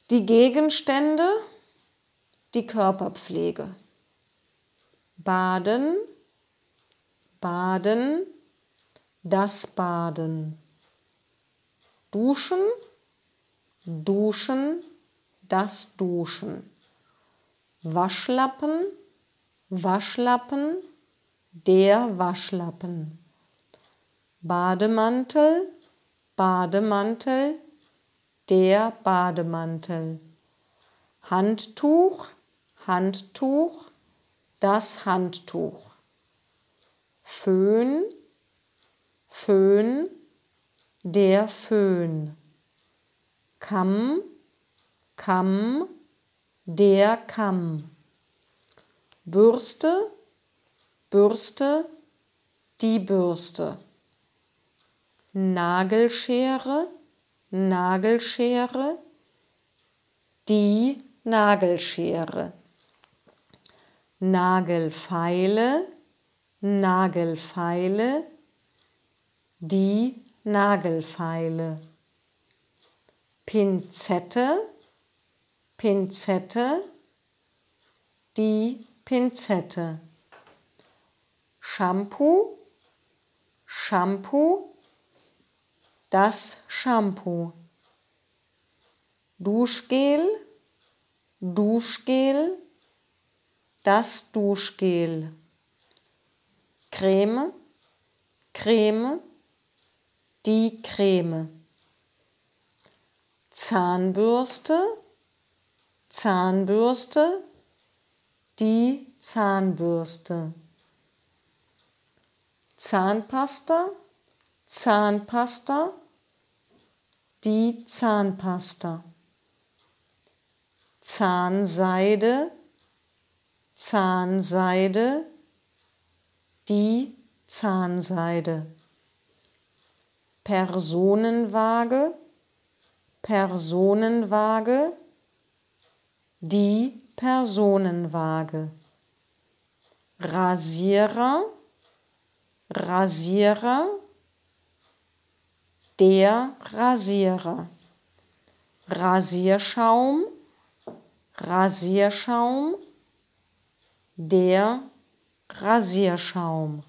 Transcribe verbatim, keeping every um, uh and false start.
Die Gegenstände, die Körperpflege. Baden, Baden, das Baden. Duschen, Duschen, das Duschen. Waschlappen, Waschlappen, der Waschlappen. Bademantel, Bademantel, der Bademantel. Handtuch, Handtuch, das Handtuch. Föhn, Föhn, der Föhn. Kamm, Kamm, der Kamm. Bürste, Bürste, die Bürste. Nagelschere, Nagelschere, die Nagelschere. Nagelfeile, Nagelfeile, die Nagelfeile. Pinzette, Pinzette, die Pinzette. Shampoo, Shampoo, das Shampoo. Duschgel, Duschgel, das Duschgel. Creme, Creme, die Creme. Zahnbürste, Zahnbürste, die Zahnbürste. Zahnpasta, Zahnpasta, die Zahnpasta. Zahnseide, Zahnseide, die Zahnseide. Personenwaage, Personenwaage, die Personenwaage. Rasierer, Rasierer, der Rasierer. Rasierschaum, Rasierschaum, der Rasierschaum.